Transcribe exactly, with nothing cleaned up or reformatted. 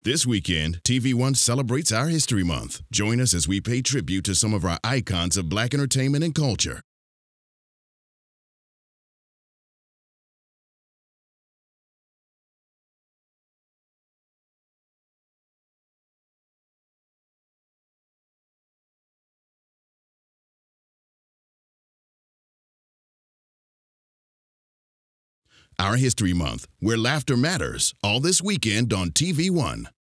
This weekend, T V One celebrates our History Month. Join us as we pay tribute to some of our icons of Black entertainment and culture. Our History Month, where laughter matters, all this weekend on T V One.